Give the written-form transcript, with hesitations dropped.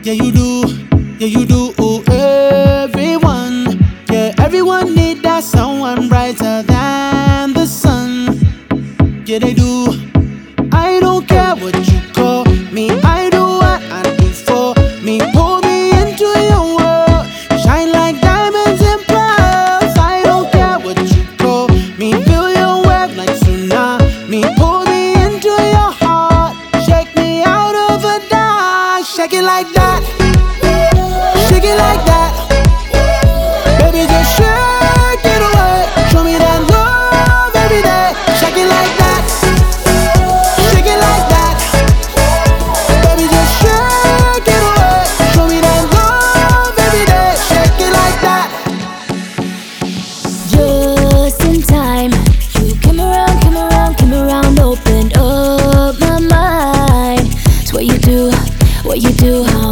Yeah, you do. Yeah, you do. Oh, everyone. Yeah, everyone need that someone brighter than the sun. Yeah, they do. I don't care what you call me. I do what I do for me. Pull me into your world. Shine like diamonds and pearls. I don't care what you call me. Feel your wave like tsunami. Pull me into your heart. Shake me out of the dark. Shake it like that. Shake it like that. Baby, just shake it away. Show me that love every day. Shake it like that. Shake it like that. Baby, just shake it away. Show me that love every day. Shake it like that. Just in time, you came around, opened up my mind. It's what you do, how